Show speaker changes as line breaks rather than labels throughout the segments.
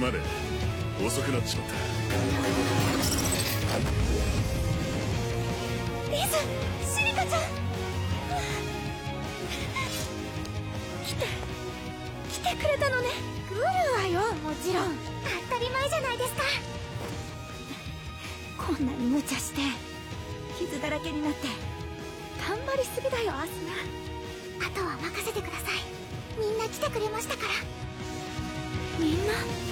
まね。遅くなっちまった。
リズ、シリカちゃん。来てくれたのね。来るわよ、もちろん。当たり前じゃないですか。こんなに無茶して傷だらけになって頑張りすぎだよ、アスナ。あとは任せてください。みんな来てくれましたから。みんな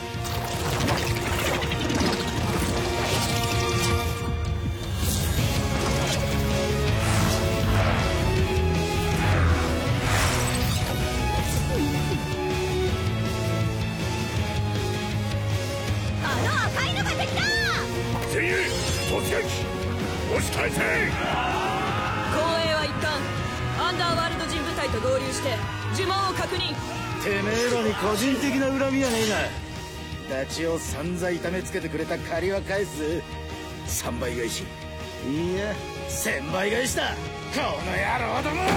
突撃！押し返せ！
後衛は一貫アンダーワールド人部隊と合流して呪文を確認。
てめえらに個人的な恨みはねえが、ダチを散々痛めつけてくれた借りは返す。3倍返し、いや1000倍返しだ、この野郎ども！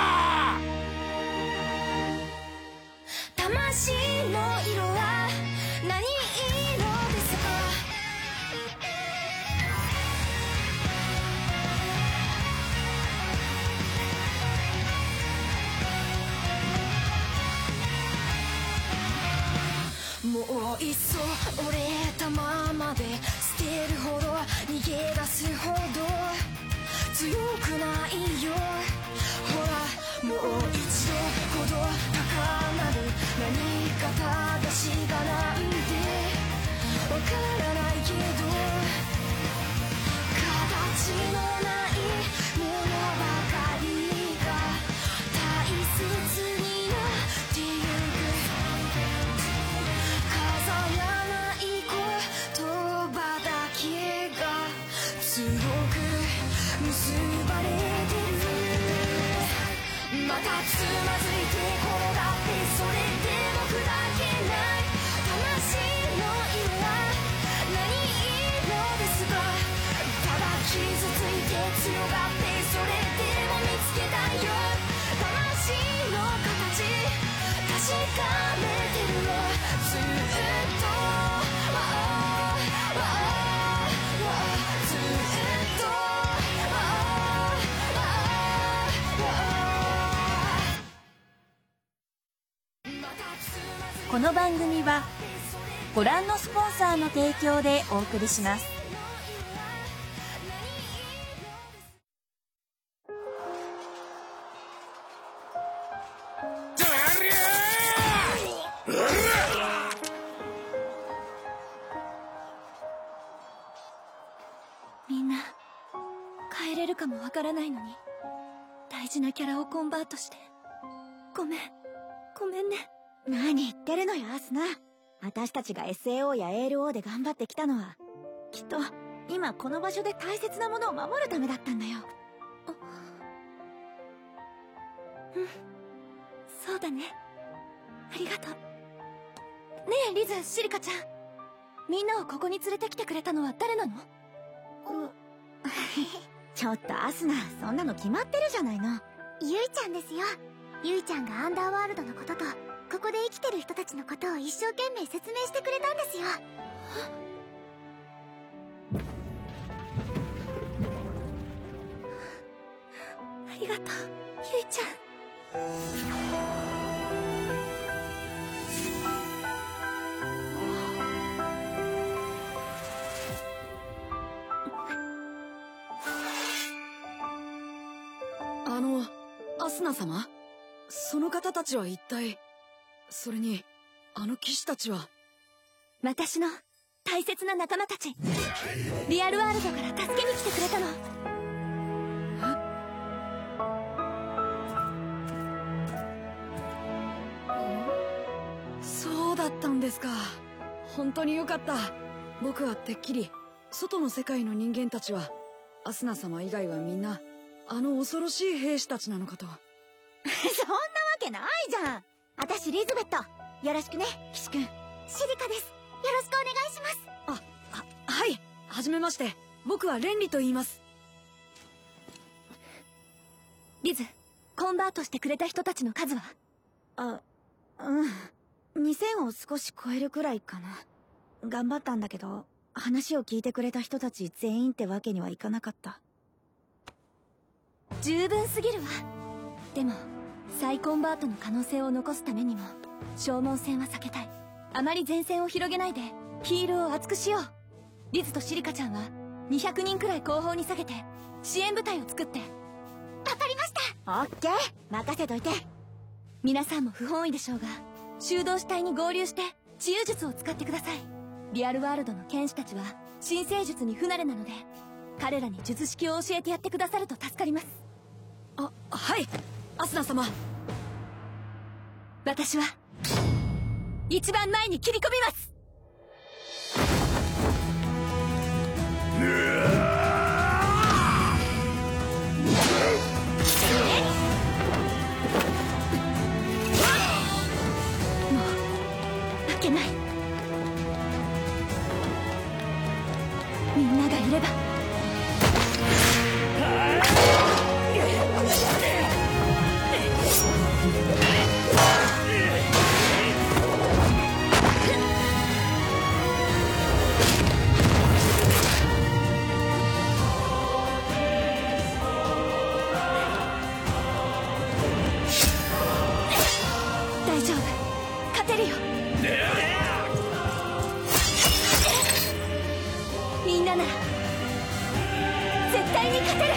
魂の色は何色ですか？もういっそ折れたままで捨てるほど逃げ出すほど強くないよ。ほらもう一度ほど高鳴る何か正しがなんてわからないけど、形のないものばかりが大切になってゆく。飾らない言葉だけが強く結ばれてる。またつまずいて転がってそれでも砕けない魂の色は何色ですか？ただ傷ついて強がってそれでも見つけたいよ。魂の形確かめてるのずっとずっと。
この番組はご覧のスポンサーの提供でお送りします。
みんな帰れるかもわからないのに大事なキャラをコンバートしてごめんね。何言ってるのよアスナ。私たちが SAO や ALO で頑張ってきたのはきっと今この場所で大切なものを守るためだったんだよ。うん、そうだね。ありがとう。ねえリズ、シリカちゃん、みんなをここに連れてきてくれたのは誰なの？ちょっとアスナ、そんなの決まってるじゃないの。ゆいちゃんですよ。ゆいちゃんがアンダーワールドのこととここで生きてる人たちのことを一生懸命説明してくれたんですよ。ありがとうゆいちゃん。
アスナ様、その方たちは一体、それにあの騎士たちは。
私の大切な仲間たち、リアルワールドから助けに来てくれたの。
そうだったんですか。本当によかった。僕はてっきり外の世界の人間たちはアスナ様以外はみんなあの恐ろしい兵士たちなのかと。
そんなわけないじゃん。私リズベット、よろしくね騎士くん。シリカです、よろしくお願いします。
はい、はじめまして。僕はレンリと言います。
リズ、コンバートしてくれた人たちの数は？2000を少し超えるくらいかな。
頑張ったんだけど、話を聞いてくれた人たち全員ってわけにはいかなかった。
十分すぎるわ。でも再コンバートの可能性を残すためにも消耗戦は避けたい。あまり前線を広げないでヒールを厚くしよう。リズとシリカちゃんは200人くらい後方に下げて支援部隊を作って。
わかりました。オッケー、任せといて。
皆さんも不本意でしょうが修道士隊に合流して治癒術を使ってください。リアルワールドの剣士たちは新生術に不慣れなので彼らに術式を教えてやってくださると助かります。
はい、アスナ様。
私は一番前に切り込みます。もう負けない。みんながいれば。大丈夫、勝てるよ。みんななら絶対に勝てる。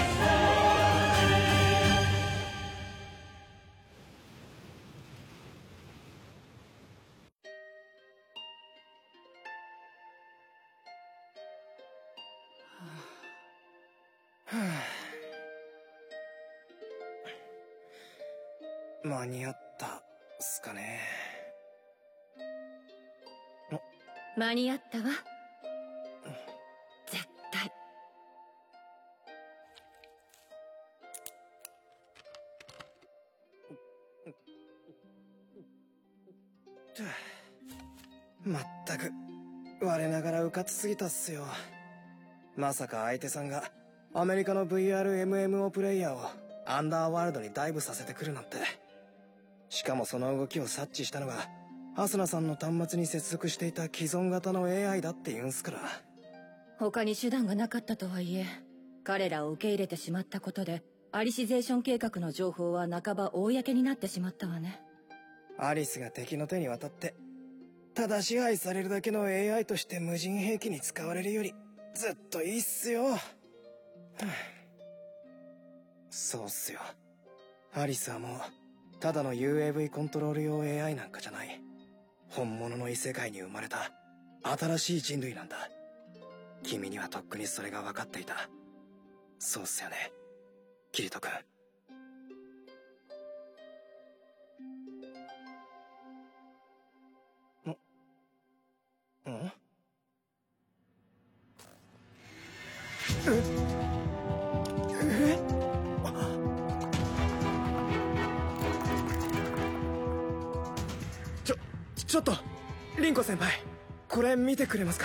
間に合ったっすかね。
間に合ったわ、絶対。
まったく我ながらうかつすぎたっすよ。まさか相手さんがアメリカの VRMMO プレイヤーをアンダーワールドにダイブさせてくるなんて。しかもその動きを察知したのがアスナさんの端末に接続していた既存型の AI だって言うんすから。
他に手段がなかったとはいえ彼らを受け入れてしまったことでアリシゼーション計画の情報は半ば公になってしまったわね。
アリスが敵の手に渡ってただ支配されるだけの AI として無人兵器に使われるよりずっといいっすよ。そうっすよ。アリスはもうただの UAV コントロール用 AI なんかじゃない。本物の異世界に生まれた新しい人類なんだ。君にはとっくにそれが分かっていた。そうっすよね、キリト君。ん？ちょっとリンコ先輩、これ見てくれますか？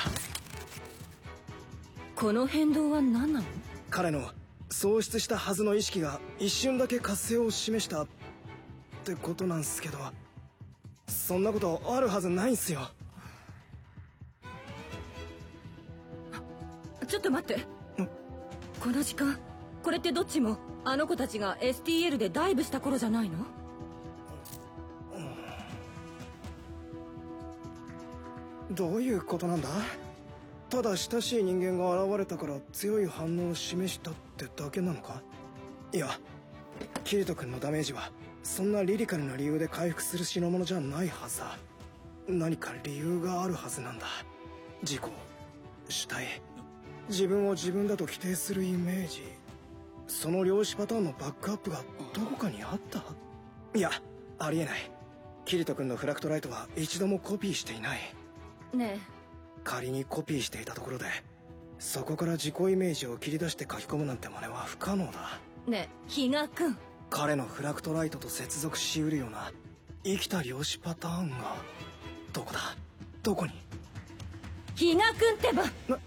この変動は何なの？
彼の喪失したはずの意識が一瞬だけ活性を示したってことなんすけど、そんなことあるはずないんすよ。
ちょっと待って。この時間、これってどっちもあの子たちが STL でダイブした頃じゃないの？
どういうことなんだ？ただ親しい人間が現れたから強い反応を示したってだけなのか？いや、キリト君のダメージはそんなリリカルな理由で回復する代物じゃないはずだ。何か理由があるはずなんだ。自己主体、自分を自分だと規定するイメージ、その量子パターンのバックアップがどこかにあった？いや、ありえない。キリト君のフラクトライトは一度もコピーしていない。
ねえ、
仮にコピーしていたところでそこから自己イメージを切り出して書き込むなんて真似は不可能だ。
ねえ、比嘉君。
彼のフラクトライトと接続しうるような生きた量子パターンがどこだ？どこに？
比嘉君ってば。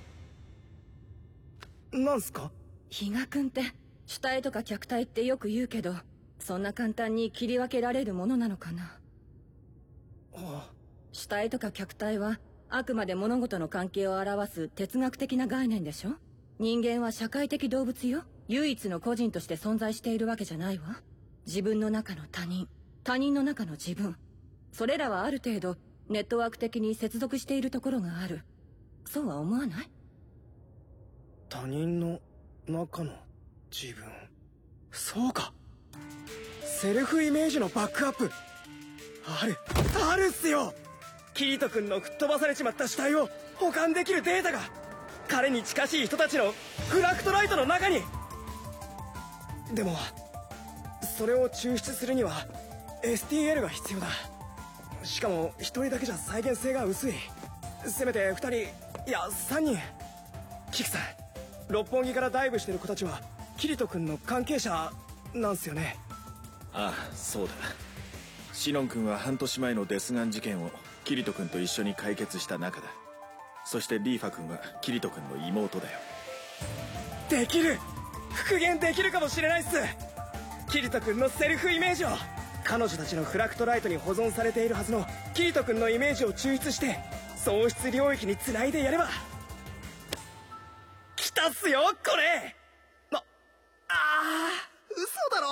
なんすか？
比嘉君って主体とか客体ってよく言うけど、そんな簡単に切り分けられるものなのかな？
ああ、
主体とか客体はあくまで物事の関係を表す哲学的な概念でしょ。人間は社会的動物よ。唯一の個人として存在しているわけじゃないわ。自分の中の他人、他人の中の自分、それらはある程度ネットワーク的に接続しているところがある。そうは思わない？
他人の中の自分。そうか。セルフイメージのバックアップあるっすよ。キリト君の吹っ飛ばされちまった死体を保管できるデータが彼に近しい人たちのフラクトライトの中に。でもそれを抽出するには STL が必要だ。しかも1人だけじゃ再現性が薄い。せめて2人、いや3人。キクさん、六本木からダイブしてる子たちはキリト君の関係者なんすよね？
ああ、そうだ。シノン君は半年前のデスガン事件をキリト君と一緒に解決した仲だ。そしてリーファ君はキリト君の妹だよ。
できる！復元できるかもしれないっす。キリト君のセルフイメージを彼女たちのフラクトライトに保存されているはずのキリト君のイメージを抽出して喪失領域につないでやれば。来たっすよこれ。嘘だろ。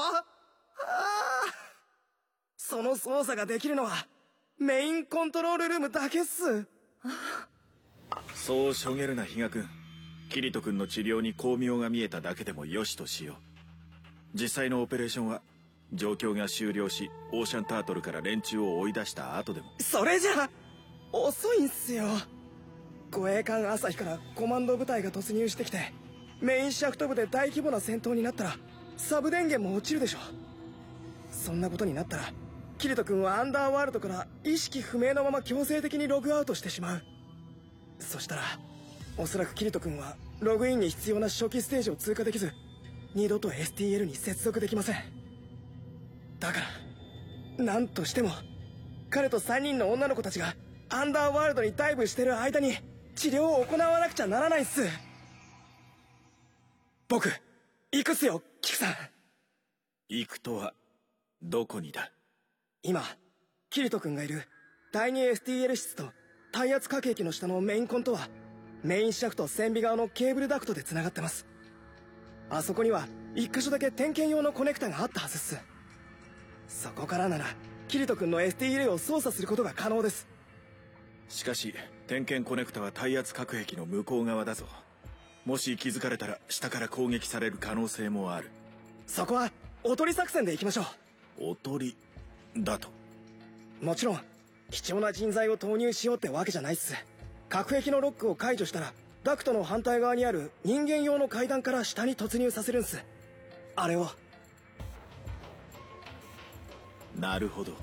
その操作ができるのはメインコントロールルームだけっす。
そうしょげるな比嘉君。キリト君の治療に巧妙が見えただけでもよしとしよう。実際のオペレーションは状況が終了しオーシャンタートルから連中を追い出した後でも。
それじゃ遅いんすよ。護衛艦朝日からコマンド部隊が突入してきてメインシャフト部で大規模な戦闘になったらサブ電源も落ちるでしょ。そんなことになったらキリト君はアンダーワールドから意識不明のまま強制的にログアウトしてしまう。そしたらおそらくキリト君はログインに必要な初期ステージを通過できず二度と STL に接続できません。だから何としても彼と3人の女の子たちがアンダーワールドにダイブしてる間に治療を行わなくちゃならないっす。僕行くっすよキクさん。
行くとはどこにだ？
今キリト君がいる第2 STL 室と耐圧核兵器の下のメインコンとはメインシャフト船尾側のケーブルダクトでつながってます。あそこには1箇所だけ点検用のコネクタがあったはずっす。そこからならキリト君の STL を操作することが可能です。
しかし点検コネクタは耐圧核兵器の向こう側だぞ。もし気づかれたら下から攻撃される可能性もある。
そこはおとり作戦で行きましょ
う。おとりだと？
もちろん貴重な人材を投入しようってわけじゃないっす。核壁のロックを解除したらダクトの反対側にある人間用の階段から下に突入させるんす。あれを。
なるほど。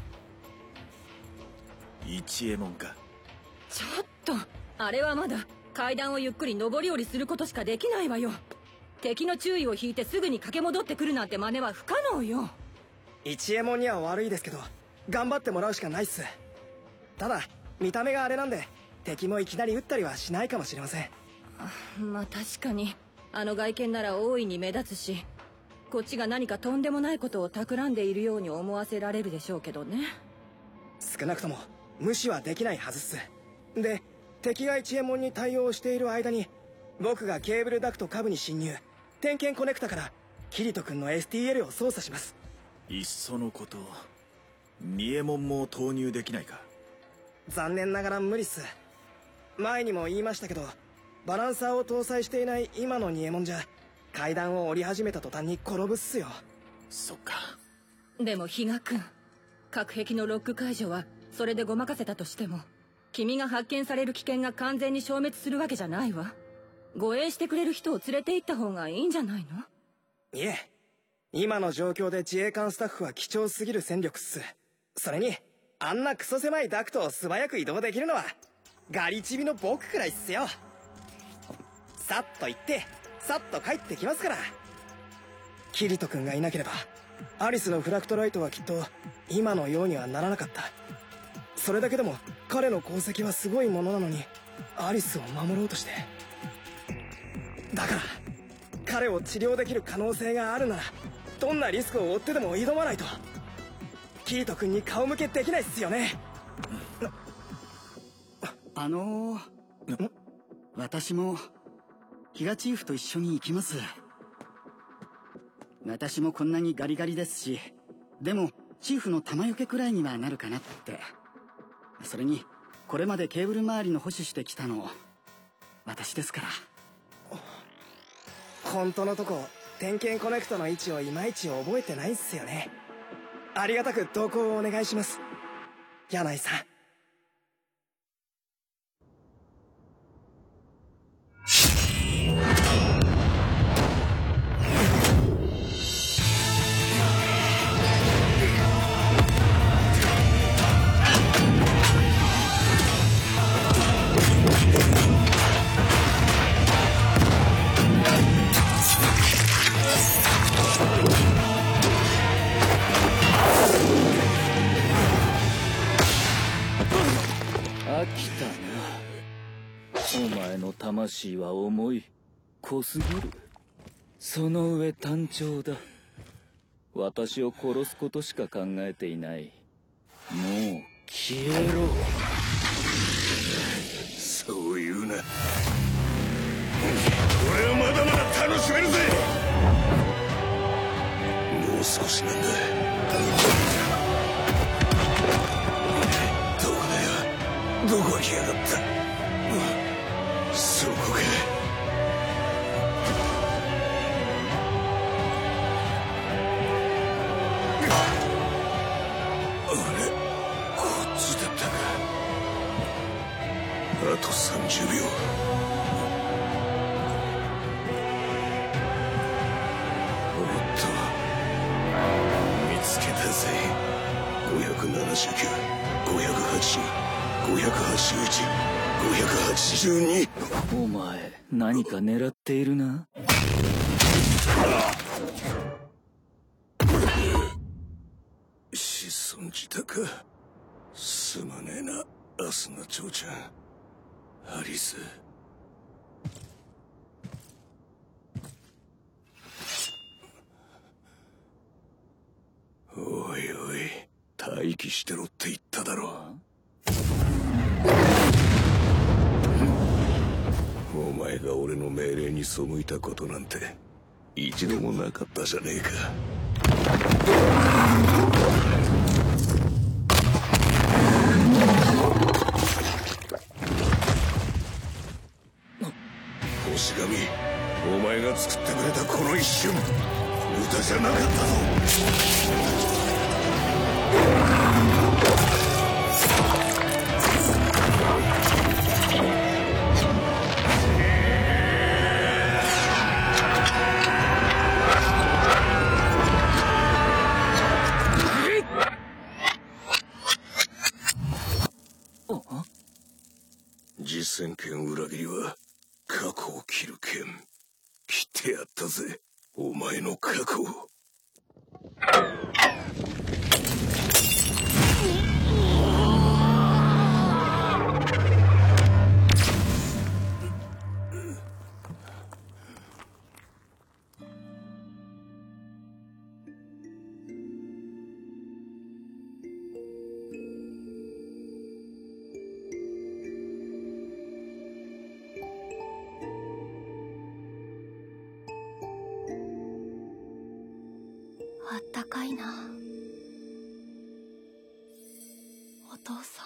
一右衛門か。
ちょっとあれはまだ階段をゆっくり上り下りすることしかできないわよ。敵の注意を引いてすぐに駆け戻ってくるなんて真似は不可能よ。
一右衛門には悪いですけど頑張ってもらうしかないっす。ただ見た目があれなんで敵もいきなり撃ったりはしないかもしれません。
まあ確かにあの外見なら大いに目立つしこっちが何かとんでもないことを企んでいるように思わせられるでしょうけどね。
少なくとも無視はできないはずっす。で敵が一右衛門に対応している間に僕がケーブルダクト下部に侵入点検コネクタからキリト君の STL を操作します。
いっそのこと二右衛門も投入できないか？
残念ながら無理っす。前にも言いましたけどバランサーを搭載していない今の二右衛門じゃ階段を降り始めた途端に転ぶっすよ。
そっか。
でも比嘉君、核壁のロック解除はそれでごまかせたとしても君が発見される危険が完全に消滅するわけじゃないわ。護衛してくれる人を連れて行った方がいいんじゃないの？
いえ、今の状況で自衛官スタッフは貴重すぎる戦力っす。それにあんなクソ狭いダクトを素早く移動できるのはガリチビの僕くらいっすよ。さっと行ってさっと帰ってきますから。キリト君がいなければアリスのフラクトライトはきっと今のようにはならなかった。それだけでも彼の功績はすごいものなのにアリスを守ろうとして。だから彼を治療できる可能性があるならどんなリスクを負ってでも挑まないとキリト君に顔向けできないっすよね。
私もヒガチーフと一緒に行きます。私もこんなにガリガリですし、でもチーフの玉よけくらいにはなるかなって。それにこれまでケーブル周りの保守してきたの私ですから。
本当のとこ点検コネクトの位置をいまいち覚えてないっすよね。ありがたく同行をお願いします、柳井さん。
飽きたな。お前の魂は重い、濃すぎる。その上単調だ。私を殺すことしか考えていない。もう消えろ。
そう言うな。俺はまだまだ楽しめるぜ。もう少しなんだ。どこ来やがった。そこか。あれ、こっちだったか。あと30秒。おっと、見つけたぜ。579、580、581、582。
お前何か狙っているな。
潜んじたか。すまねえな、アスナ嬢ちゃん。アリス。おいおい、待機してろって言っただろ。お前が俺の命令に背いたことなんて一度もなかったじゃねえか。星神、お前が作ってくれたこの一瞬、無駄じゃなかったぞ。実戦権裏切りは過去を切る剣。切ってやったぜ、お前の過去を。
あったかいな、お父さん。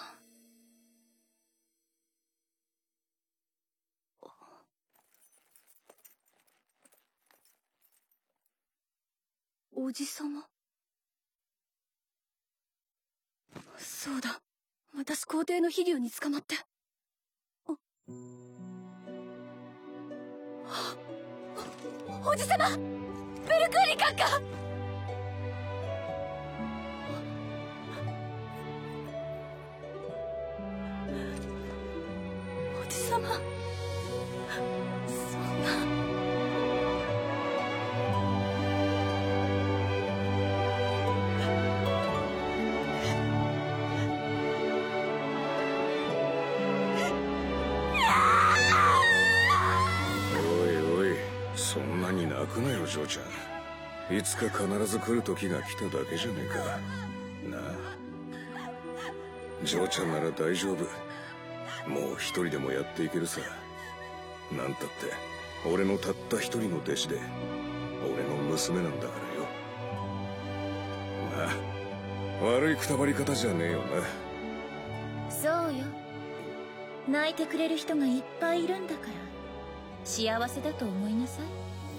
おじさま。そうだ、私皇帝の飛竜に捕まって。おじさま、ベルクーリ閣下。おじさま、そんな。
そんなに泣くなよ、嬢ちゃん。いつか必ず来る時が来ただけじゃねえか。なあ、嬢ちゃんなら大丈夫。 もう一人でもやっていけるさ。なんたって俺のたった一人の弟子で俺の娘なんだからよ。まあ悪いくたばり方じゃねえよな。
そうよ、泣いてくれる人がいっぱいいるんだから幸せだと思いなさい。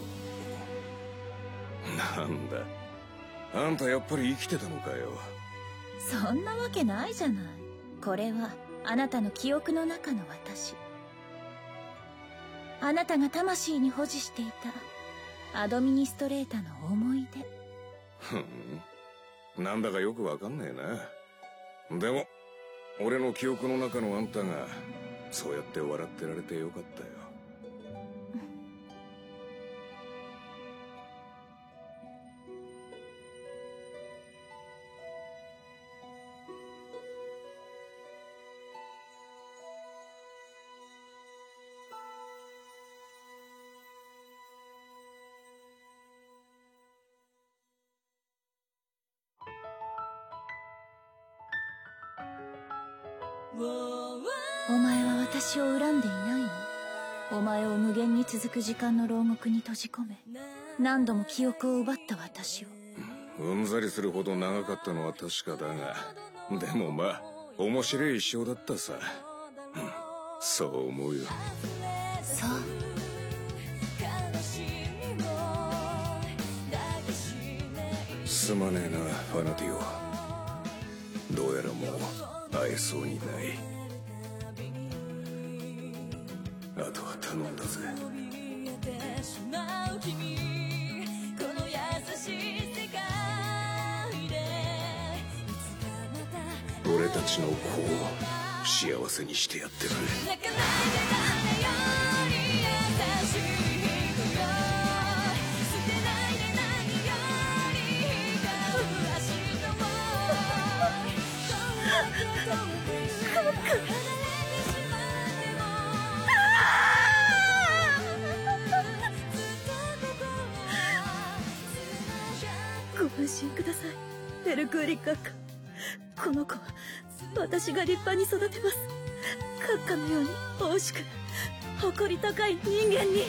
なんだ、あんたやっぱり生きてたのかよ。
そんなわけないじゃない。これはあなたの記憶の中の私。あなたが魂に保持していたアドミニストレータの思い出。
ふん、なんだかよくわかんねえな。でも俺の記憶の中のあんたがそうやって笑ってられてよかったよ。
お前は私を恨んでいないの？お前を無限に続く時間の牢獄に閉じ込め、何度も記憶を奪った私を。
うんざりするほど長かったのは確かだが、でもまあ面白い一生だったさ。そう思うよ。
そう。
すまねえなファナティオ。どうやらもう会えそうにない。あとは頼んだぜ。俺たちの子を幸せにしてやってくれ。
ご安心ください、ペルクーリ閣下。この子は私が立派に育てます。閣下のように大しく誇り高い人間に。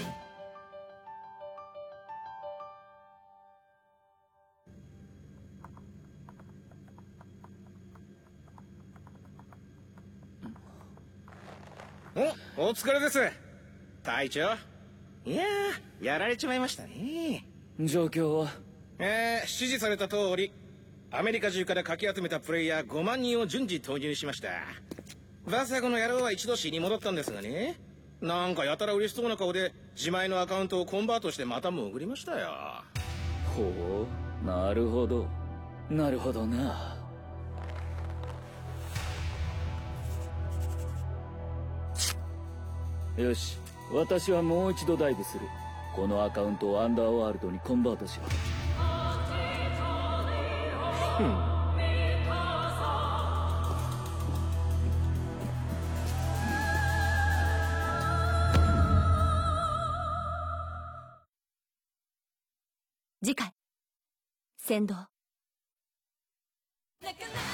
お疲れです、隊長。いやー、やられちまいましたね。
状況は？
指示された通りアメリカ中からかき集めたプレイヤー5万人を順次投入しました。バサゴの野郎は一度死に戻ったんですがね、なんかやたら嬉しそうな顔で自前のアカウントをコンバートしてまた潜りましたよ。
ほう、なるほどなるほどな。よし、私はもう一度ダイブする。このアカウントをアンダーワールドにコンバートしろ。
次回先導。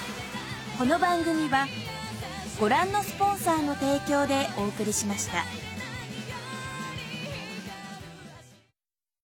この番組はご覧のスポンサーの提供でお送りしました。